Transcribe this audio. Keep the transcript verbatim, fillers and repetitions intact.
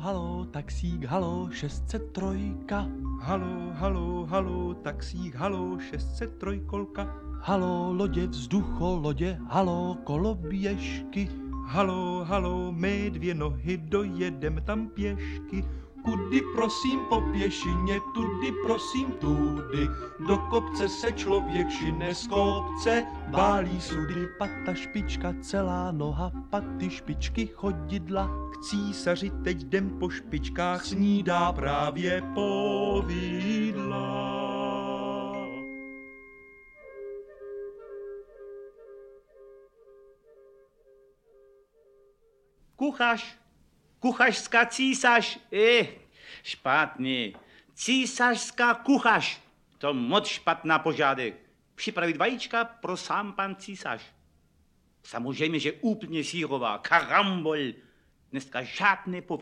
halo, taxík, halo, šest set tři. Halo, halo, halo, taxík, halo, šest set tři. Halo, lodě, vzducholodě, halo, koloběžky. Halo, halo, my dvě nohy dojedem tam pěšky. Kudy prosím po pěšině, tudy prosím tudy. Do kopce se člověk šine z kopce, bálí sudy. Pata špička, celá noha, paty špičky, chodidla. K císaři teď jdem po špičkách, snídá právě povidla. Kuchař, kuchařská císař, eh, špatný. Císařská kuchař, to moc špatná požádek. Připravit vajíčka pro sám pan císař. Samozřejmě, že úplně sírová, karambol, dneska žádné povinnosti.